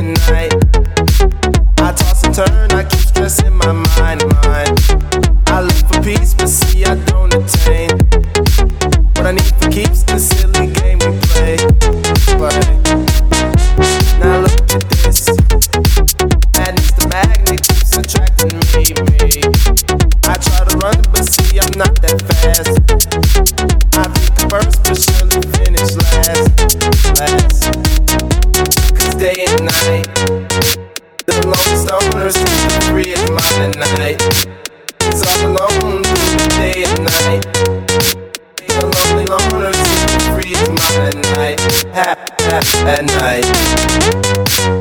and night. I toss and turn, I keep stressing my mind. I look for peace, but see I don't attain. What I need for keeps the silly game we play. Now look at this. Madness, the magnet keeps attracting me. I try to run, but see I'm not that fast. I think first, but surely finish last. Cause day and night, the lone stoners keep free at mine at night. It's all alone through the day and night. The lonely loners keep free at mine at night. At night.